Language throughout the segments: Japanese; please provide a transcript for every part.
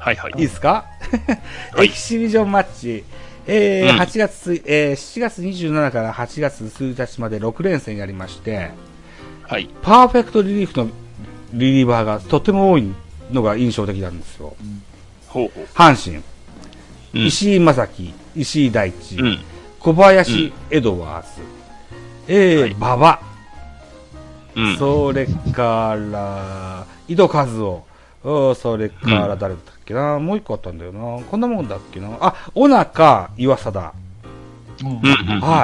はいはい。 いいですか？ はいエキシビジョンマッチ、7月27から8月1日まで6連戦やりまして、 はい。 パーフェクトリリーフのリリーバーがとても多いのが印象的なんですよ。 ほうほう。 阪神、 うん石井正樹、石井大地、 うん。 小林エドワーズ、 はい馬場、 うん。 それから井戸和夫、それから誰だったっけな、もう一個あったんだよな、こんなもんだっけな、あ、小中岩貞、はい、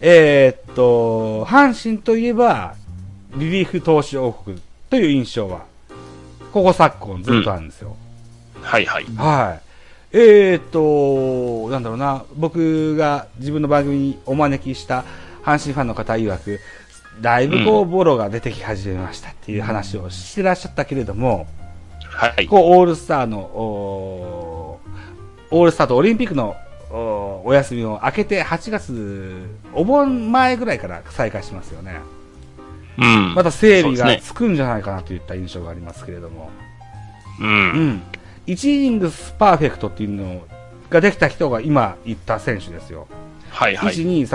阪神といえばリリーフ投手王国という印象はここ昨今ずっとあるんですよ。 はいはい。 はい。なんだろうな、僕が自分の番組にお招きした阪神ファンの方曰く、だいぶこう、ボロが出てき始めましたっていう話をしてらっしゃったけれども、 はい。 こう、オールスターとオリンピックのお休みを明けて8月、お盆前ぐらいから再開しますよね。 うん。 また整備がそうですねつくんじゃないかなといった印象がありますけれども。 う。 うんん。1イニングスパーフェクトっていうのができた人が今言った選手ですよ。 はいはい。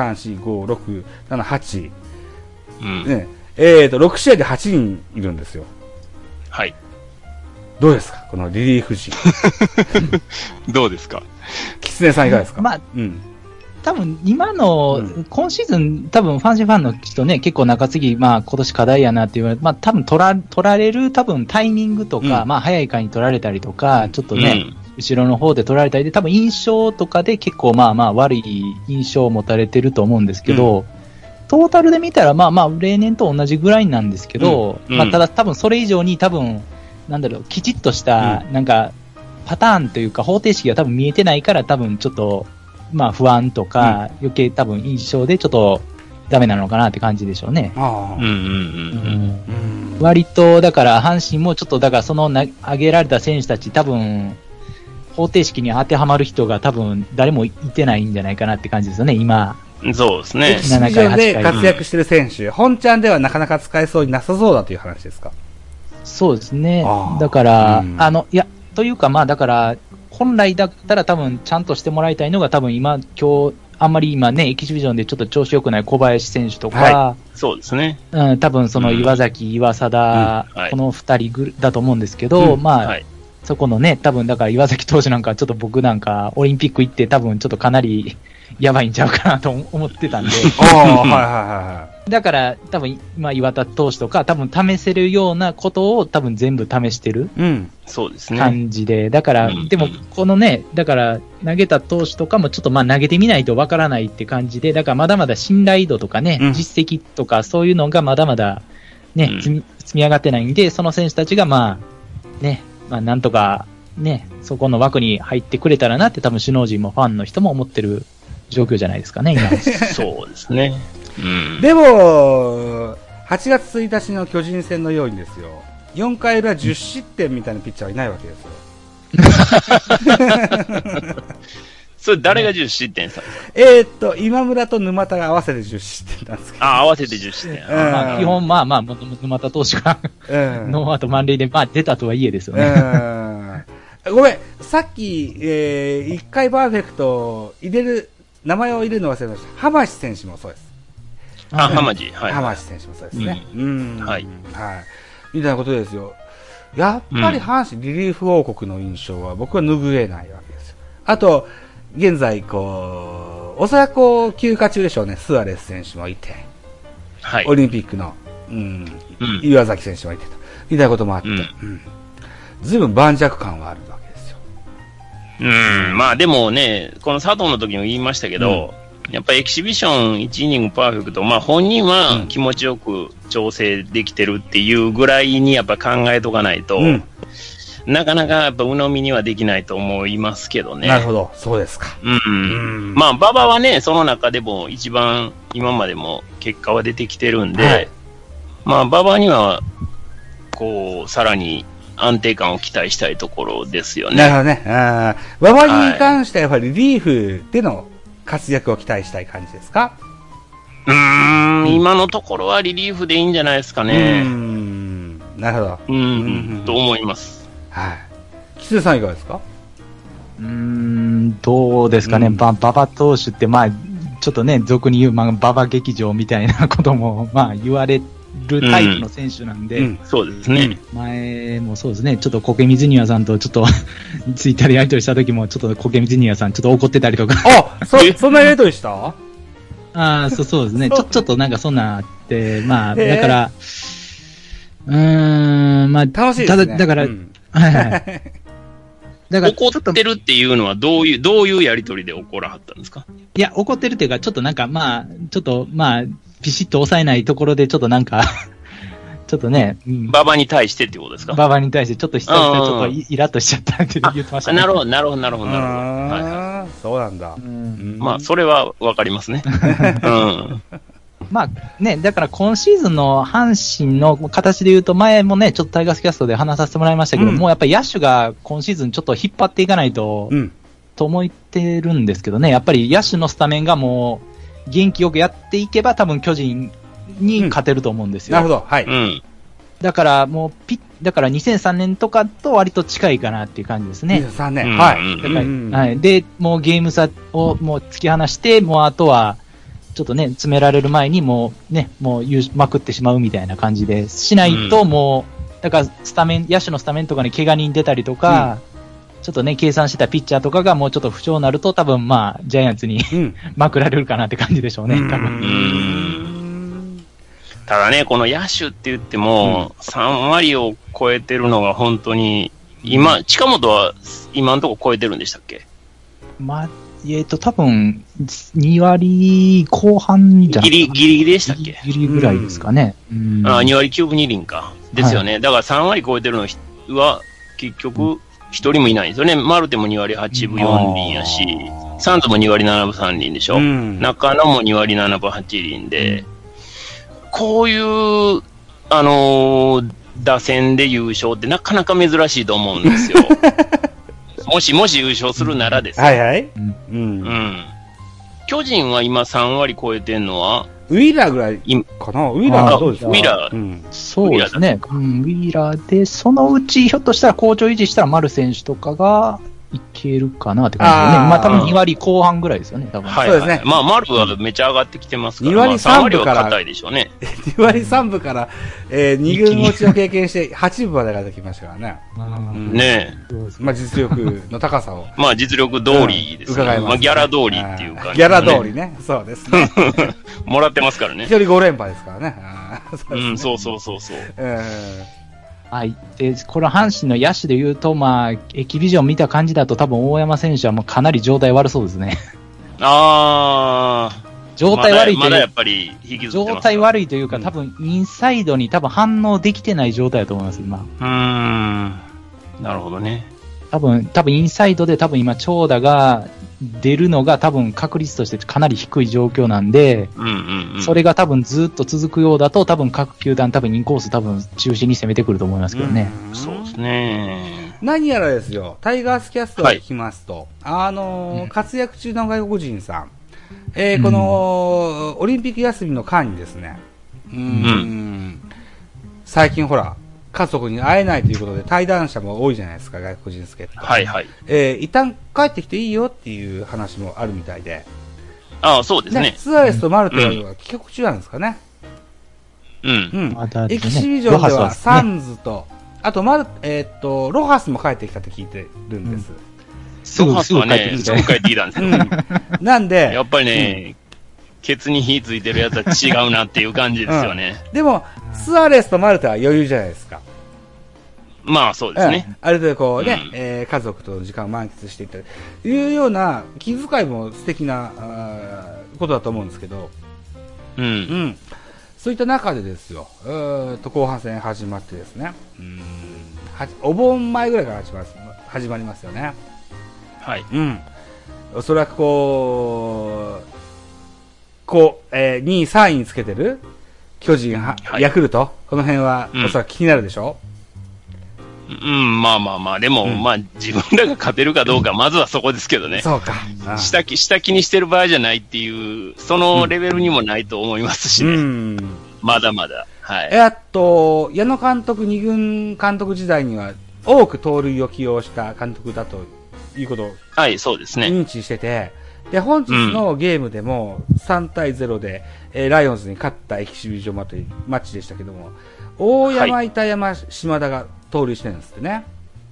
1、2、3、4、5、6、7、8。 うん。 ね。6試合で8人いるんですよ。 はい。 どうですかこのリリーフ陣。 どうですか？ キツネさんいかがですか？ まあ、 うん。 多分今の、 うん今シーズン、多分ファンの人ね、結構中継ぎ、まあ今年課題やなって言われて、まあ多分取られる多分タイミングとか、 うんまあ早い回に取られたりとか、ちょっとね、 うん後ろの方で取られたりで、多分印象とかで結構まあまあ悪い印象を持たれてると思うんですけど、トータルで見たらまあまあ例年と同じぐらいなんですけど、 うんまあただ多分それ以上に多分、なんだろう、きちっとした、なんか、パターンというか方程式が多分見えてないから多分ちょっと、まあ不安とか、余計多分印象でちょっとダメなのかなって感じでしょうね。 ああ。 うんうんうんうん。 割と、だから阪神もちょっと、だからその挙げられた選手たち多分、方程式に当てはまる人が多分誰もいてないんじゃないかなって感じですよね、今。 うん。そうですエねキ。シビジョンで活躍してる選手、本ちゃんではなかなか使えそうになさそうだという話ですか？ そうですねあ。ーだから、 うんいや、というかまあだから、本来だったら多分ちゃんとしてもらいたいのが多分今日、あんまり今ね、エキシビジョンでちょっと調子良くない小林選手とか、 はそうですね。 うん、多分その岩崎、岩貞、 はいこの二人だと思うんですけど、まあ、 はい。 そこのね、多分だから岩崎投手なんかちょっと僕なんかオリンピック行って多分ちょっとかなりやばいんちゃうかなと思ってたんで、 ああ、はいはいはだから多分今岩田投手とか多分試せるようなことを多分全部試してるい。うん。 そうですね。 感じで、だから、 うんでもこのね、だから投げた投手とかもちょっとまあ投げてみないとわからないって感じで、だからまだまだ信頼度とかね、 うん実績とかそういうのがまだまだね、 うん積み上がってないんで、その選手たちがまあ、ね、まあなんとかね、そこの枠に入ってくれたらなって多分首脳陣もファンの人も思ってる状況じゃないですかね、今。 そうですね。うん。 でも、8月1日の巨人戦のようにですよ、4回裏10失点みたいなピッチャーはいないわけですよ。 それ誰が10失点したんですか？ 今村と沼田が合わせて10失点なんですけど。 あ、合わせて10失点。 うんまあ基本まあまあ、沼田投手がうん。 ノーアウト満塁でまあ出たとはいえですようね。 ん。ごめん、さっき、1回パーフェクト名前を入れるの忘れました。浜地選手もそうです。 あ、浜地。はい。 浜地選手もそうですね。うん。 はい。 はい。みたいなことですよ。やっぱり阪神リリーフ王国の印象は僕は拭えないわけですよ。あと、現在、おそらく休暇中でしょうね。スアレス選手もいて、 はい。 オリンピックの、岩崎選手もいてと、みたいなこともあって、ずいぶん盤石感はあるわけですよ。 まあでもね、この佐藤の時も言いましたけど、やっぱりエキシビション1イニングパーフェクト、まあ本人は気持ちよく調整できてるっていうぐらいにやっぱ考えとかないと、なかなかやっぱ鵜呑みにはできないと思いますけどね。 なるほど、そうですか。 まあ馬場はね、その中でも一番今までも結果は出てきてるんで、 はい、 まあ馬場には、さらに安定感を期待したいところですよね。 なるほどね。馬場に関してはやっぱりリリーフでの活躍を期待したい感じですか？ 今のところはリリーフでいいんじゃないですかね。 なるほど。 と思います。 はい。 キツネさんいかがですか？ どうですかね、馬場投手って、まあ、ちょっとね、俗に言う、まあ、馬場劇場みたいなことも、まあ、言われるタイプの選手なんで、 そうですね。 前もそうですね、ちょっと苔水庭さんとちょっと、ツイッターでやりとりした時も、ちょっと苔水庭さんちょっと怒ってたりとか。 そんなやりとりした？ そうですね。ちょっとなんかそんなあって、まあ、だから、まあ、 楽しいですね。 だから、はいはい。 だから怒ってるっていうのはどういうやりとりで怒らはったんですか？ いや、怒ってるっていうか、ちょっとなんか、まあ、ちょっと、まあ、ピシッと抑えないところで、ちょっとなんか、ちょっとね、 馬場に対してってことですか？ 馬場に対して、ちょっと久々にちょっとイラッとしちゃったって言ってましたね。 なるほど。はい。 そうなんだ。 まあ、それはわかりますね。 まあね、だから今シーズンの阪神の形で言うと、前もね、ちょっとタイガースキャストで話させてもらいましたけど、もうやっぱり野手が今シーズンちょっと引っ張っていかないと、と思ってるんですけどね、やっぱり野手のスタメンがもう元気よくやっていけば多分巨人に勝てると思うんですよ。 なるほど。はい。 だからもうだから2003年とかと割と近いかなっていう感じですね。 2003年。はい。 はい。で、もうゲーム差をもう突き放して、もうあとは、ちょっとね、詰められる前にもう言うまくってしまうみたいな感じで、しないともう、だから野手のスタメンとかに怪我人出たりとか、ちょっとね、計算してたピッチャーとかがもうちょっと不調になると、多分まあ、ジャイアンツにまくられるかなって感じでしょうね、多分。 ただね、この野手って言っても、3割を超えてるのが本当に、近本は今のところ超えてるんでしたっけ？ まあ、多分、2割後半じゃないギリでしたっけ？ ギリぐらいですかね。 2割9分2厘か。ですよね。だから3割超えてるのは、結局、一人もいないんですよね。マルテも2割8分4厘やし、サンズも2割7分3厘でしょ。中野も2割7分8厘で、こういう、打線で優勝ってなかなか珍しいと思うんですよ。もし優勝するならですね。 はいはい。 巨人は今3割超えてんのはウィーラーぐらいかな。ウィーラーはどうですか？ ウィーラー。 そうですね。ウィーラーで、そのうちひょっとしたら好調維持したら丸選手とかがいけるかなって感じですね。まあ多分2割後半ぐらいですよね、多分。 そうですね。 まあ丸はめっちゃ上がってきてますから、 2割3分から、 硬いでしょうね。 2割3分から、2軍落ちを経験して8分まで上がってきましたからね。 ねえ。 まあ実力の高さを。 まあ実力通りですね。 伺います。 まあギャラ通りっていうか。 ギャラ通りね。そうですね。 もらってますからね。 一人5連覇ですからね。 そう。 はい。で、この阪神の野手で言うと、まあ、エキビジョン見た感じだと多分大山選手はもうかなり状態悪そうですね。状態悪いというまだやっぱり引きずってますか？ 状態悪いというか、多分インサイドに多分反応できてない状態だと思います、今。 なるほどね。 多分インサイドで多分今長打が出るのが多分確率としてかなり低い状況なんで、それが多分ずっと続くようだと多分各球団多分インコース多分中心に攻めてくると思いますけどね。 そうですね。 何やらですよ、タイガースキャストを聞きますと、活躍中の外国人さん、このオリンピック休みの間にですね、最近ほら、家族に会えないということで対談者も多いじゃないですか、外国人助っ人。 はいはい。 一旦帰ってきていいよっていう話もあるみたいで。 そうですね。 スアレスとマルテは帰国中なんですかね。エキシビジョンではサンズと、あとロハスも帰ってきたって聞いてるんです。 すぐ帰ってきたんですよ。 なんで、 やっぱりね、ケツに火ついてるやつは違うなっていう感じですよね。 でも、スアレスとマルテは余裕じゃないですか。 まあそうですね。 ある程度こうね、家族との時間を満喫していったというような気遣いも素敵なことだと思うんですけど、そういった中でですよ、後半戦始まってですね、お盆前ぐらいから始まりますよね。 はい。 おそらく2位、3位につけてる巨人、ヤクルト、この辺はおそらく気になるでしょ？ まあ、でも、自分らが勝てるかどうか、まずはそこですけどね。 そうか。 下気にしてる場合じゃないっていう、そのレベルにもないと思いますしね。まだまだ。はい。 矢野監督、2軍監督時代には、 多く盗塁を起用した監督だということを、 はい、そうですね。 認知してて、で、本日のゲームでも3対0で、ライオンズに勝ったエキシビジョンマッチでしたけども、大山、はい、板山、島田が盗塁してるんですってね。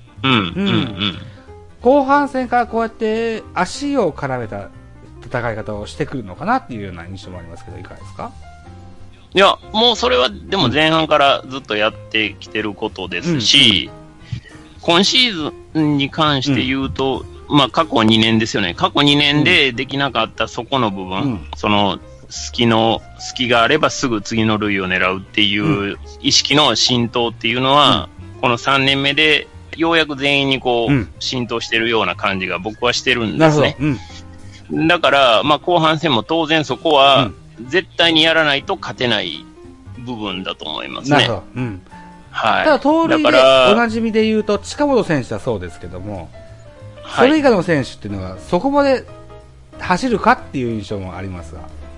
後半戦からこうやって足を絡めた戦い方をしてくるのかなっていうような印象もありますけど、いかがですか？ いや、もうそれはでも前半からずっとやってきてることですし、今シーズンに関して言うと、まあ過去2年ですよね。過去2年でできなかったそこの部分、その隙があればすぐ次の塁を狙うっていう意識の浸透っていうのは、この3年目でようやく全員にこう、浸透してるような感じが僕はしてるんですね。だから、まあ後半戦も当然そこは絶対にやらないと勝てない部分だと思いますね。なるほど。はい。 ただ盗塁でおなじみで言うと近本選手はそうですけども、それ以外の選手っていうのはそこまで走るかっていう印象もありますが。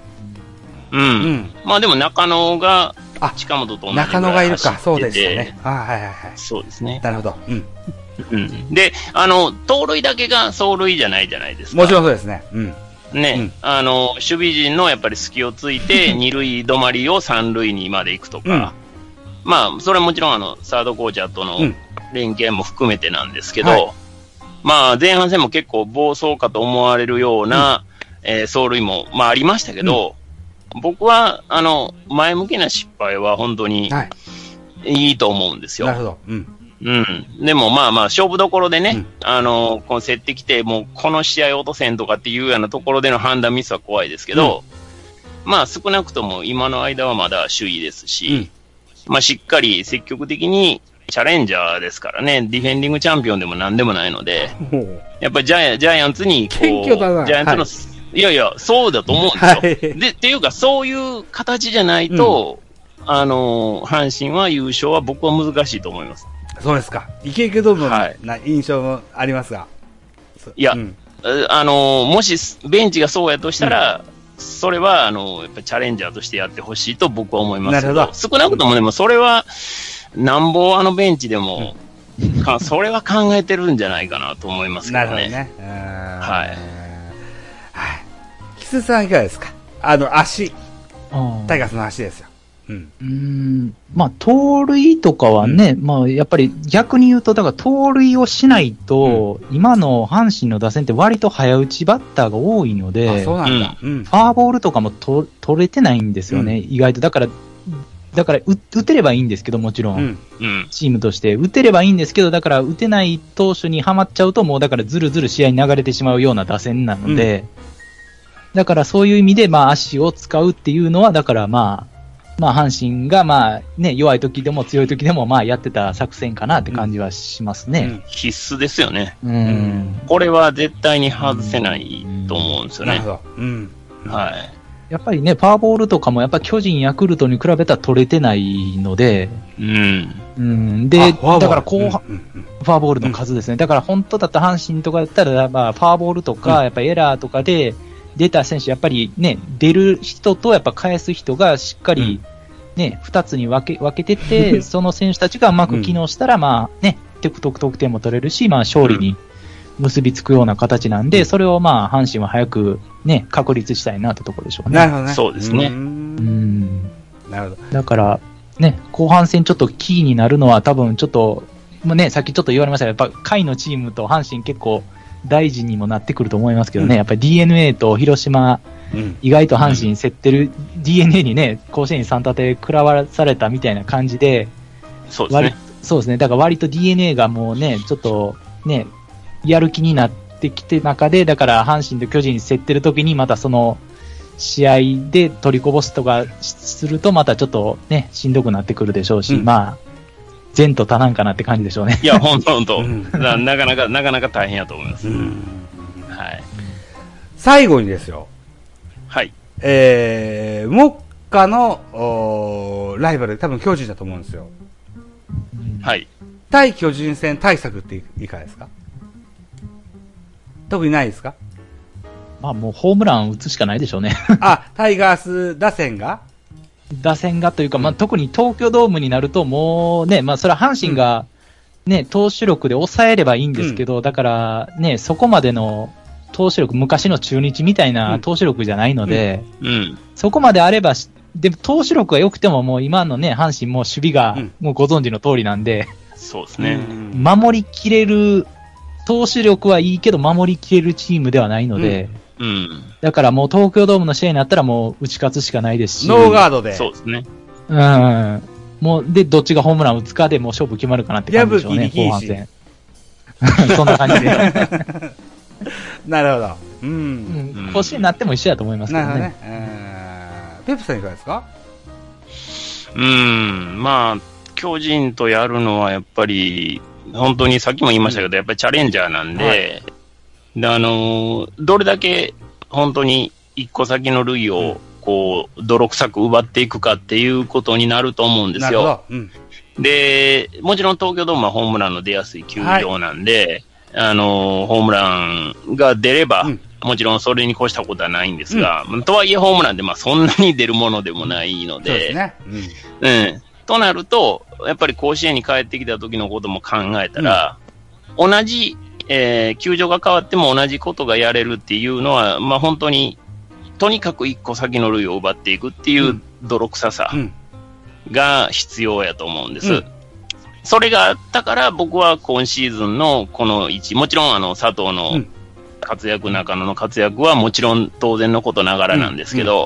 まあでも中野が近本と同じぐらい走ってて、 中野がいるか、そうですよね。 そうですね。 なるほど。 で、盗塁だけが走塁じゃないじゃないですか。 もちろんそうですね。 ね、守備陣のやっぱり隙をついて、二塁止まりを三塁にまで行くとか、まあ、それはもちろんサードコーチャーとの連携も含めてなんですけど、まあ、前半戦も結構暴走かと思われるような、走塁も、まあありましたけど、僕は、前向きな失敗は本当にいいと思うんですよ。 なるほど。 でもまあまあ、勝負どころでね、この競ってきて、もうこの試合落とせんとかっていうようなところでの判断ミスは怖いですけど、まあ少なくとも今の間はまだ首位ですし、まあしっかり積極的にチャレンジャーですからね、ディフェンディングチャンピオンでもなんでもないので、やっぱりジャイアンツにこう、ジャイアンツの、いやいや、そうだと思うんですよ。で、っていうか、そういう形じゃないと、阪神は優勝は僕は難しいと思います。 そうですか。イケイケドムな印象もありますが。 いや、もしベンチがそうやとしたら、それは、やっぱチャレンジャーとしてやってほしいと僕は思いますけど、なるほど。少なくともでもそれは、なんぼベンチでも、それは考えてるんじゃないかなと思いますけどね。なるほどね。はい。 キスさんいかがですか？足。タイガースの足ですよ。 まあ、盗塁とかはね、まあ、やっぱり逆に言うと、だから盗塁をしないと、今の阪神の打線って割と早打ちバッターが多いので、 そうなんだ。 ファーボールとかも取れてないんですよね、意外と。だから打てればいいんですけど、もちろん。チームとして。打てればいいんですけど、だから打てない投手にはまっちゃうと、もうだからずるずる試合に流れてしまうような打線なので、だからそういう意味で、まあ足を使うっていうのは、だからまあ阪神がまあね、弱い時でも強い時でもまあやってた作戦かなって感じはしますね。 必須ですよね。これは絶対に外せないと思うんですよね。 なるほど。 はい。やっぱりね、パワーボールとかもやっぱ巨人、ヤクルトに比べたら取れてないので、で、だから後半、フォアボールの数ですね。だから本当だった阪神とかだったら、まあ、フォアボールとか、やっぱエラーとかで出た選手、やっぱりね、出る人とやっぱ返す人がしっかりね、二つに分けてて、その選手たちがうまく機能したら、まあね、得点も取れるし、まあ勝利に結びつくような形なんで、それをまあ阪神は早くね、確立したいなってところでしょうね。 なるほどね。 そうですね。 なるほど。 だから、ね、後半戦ちょっとキーになるのは多分ちょっと、まあね、さっきちょっと言われましたけど、やっぱ下位のチームと阪神結構大事にもなってくると思いますけどね、やっぱり DNA と広島、意外と阪神競ってる DNA にね、甲子園に3立て食らわされたみたいな感じで、 そうですね。 そうですね。だから割と DNA がもうね、ちょっとね、やる気になってきて中で、だから阪神と巨人競ってる時にまたその試合で取りこぼすとかするとまたちょっとね、しんどくなってくるでしょうし、まあ、前途多難かなって感じでしょうね。 いや、ほんと。なかなか大変やと思います。はい。 最後にですよ。 はい。 目下のライバル、多分巨人だと思うんですよ。 はい。 対巨人戦対策っていかがですか？特にないですか？ まあもうホームラン打つしかないでしょうね。 タイガース打線がというか、まあ特に東京ドームになるともうね、まあそれは阪神がね、投手力で抑えればいいんですけど、だからね、そこまでの投手力、昔の中日みたいな投手力じゃないので、そこまであれば、でも投手力が良くてももう今のね、阪神も守備がもうご存知の通りなんで、 そうですね。 守りきれる、投手力はいいけど守りきれるチームではないので、だからもう東京ドームの試合になったらもう打ち勝つしかないですし。 ノーガードで。 そうですね。 もう、で、どっちがホームラン打つかでもう勝負決まるかなって感じでしょうね、後半戦。そんな感じで。 なるほど。 甲子園になっても一緒だと思いますけどね。なるほどね。 ペップさんいかがですか？ まあ、巨人とやるのはやっぱり、本当にさっきも言いましたけど、やっぱりチャレンジャーなんで、どれだけ本当に一個先の塁を、こう、泥臭く奪っていくかっていうことになると思うんですよ。で、もちろん東京ドームはホームランの出やすい球場なんで、ホームランが出れば、もちろんそれに越したことはないんですが、とはいえホームランでまあそんなに出るものでもないので、となると、やっぱり甲子園に帰ってきた時のことも考えたら、同じ、球場が変わっても同じことがやれるっていうのは、まあ本当に、とにかく一個先の塁を奪っていくっていう泥臭さが必要やと思うんです。それがあったから僕は今シーズンのこの位置、もちろん佐藤の活躍、中野の活躍はもちろん当然のことながらなんですけど、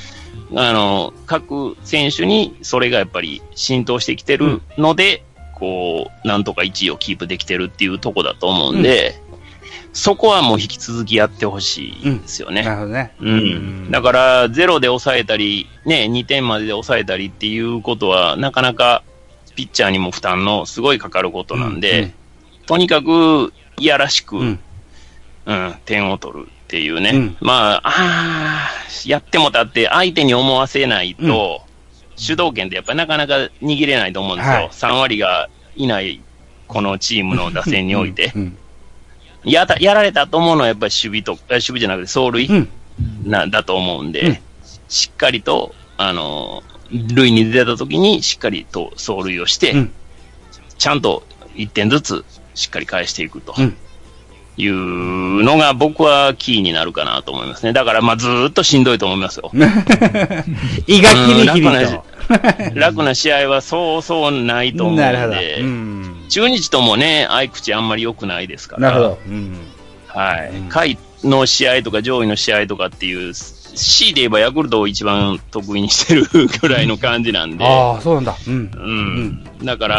各選手にそれがやっぱり浸透してきてるので、こう、なんとか1位をキープできてるっていうとこだと思うんで、そこはもう引き続きやってほしいですよね。 なるほどね。 だから、0で抑えたり、ね、2点までで抑えたりっていうことは、なかなかピッチャーにも負担のすごいかかることなんで、とにかく、いやらしく、点を取るっていうね。まあ、やってもたって相手に思わせないと、主導権ってやっぱりなかなか握れないと思うんですよ。3割がいない、このチームの打線において。やられたと思うのはやっぱり守備じゃなくて走塁だと思うんで、しっかりと、塁に出た時にしっかりと走塁をして、ちゃんと1点ずつしっかり返していくと。いうのが僕はキーになるかなと思いますね。だからまあずーっとしんどいと思いますよ。 胃がキリキリと。 楽な試合はそうそうないと思うんで、中日ともね、合い口あんまり良くないですから。 なるほど。 はい。下位の試合とか上位の試合とかっていう、C で言えばヤクルトを一番得意にしてるぐらいの感じなんで。 ああ、そうなんだ。 だから、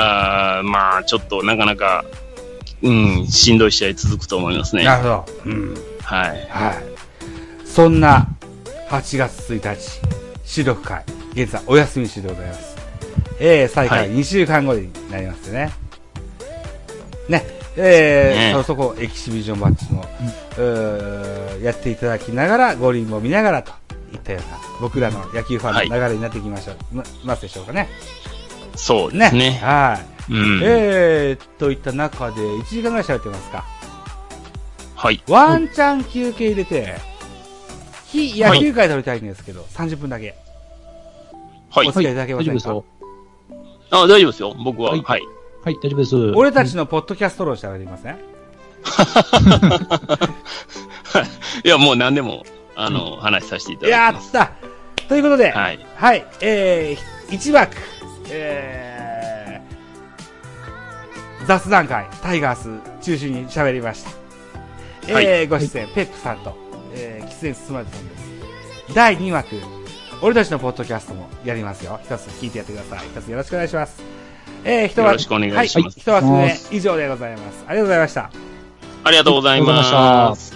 まあちょっとなかなか、しんどい試合続くと思いますね。 なるほど。 はい。 そんな8月1日、収録会、現在お休み中でございます。再開2週間後になりますね。そこエキシビジョンマッチも、やっていただきながら、五輪も見ながらといったような、僕らの野球ファンの流れになってきますでしょうかね。 そうですね。 はい。といった中で1時間ぐらい喋ってますか。 はい。 ワンチャン休憩入れて、非野球界撮りたいんですけど、30分だけ。 はい。 お付き合いいただけませんか？ 大丈夫ですよ。僕は。はい。 はい、大丈夫です。 俺たちのポッドキャストローしてあげてみません？ いや、もう何でも、話させていただきます。 やったということで、はい。1枠、雑談会、タイガース中心に喋りました。ご出演、ペップさんと、喫煙すまじさんです。第2枠、俺たちのポッドキャストもやりますよ。一つ聞いてやってください。一つよろしくお願いします。 よろしくお願いします。 一枠目以上でございます。ありがとうございました。 ありがとうございます。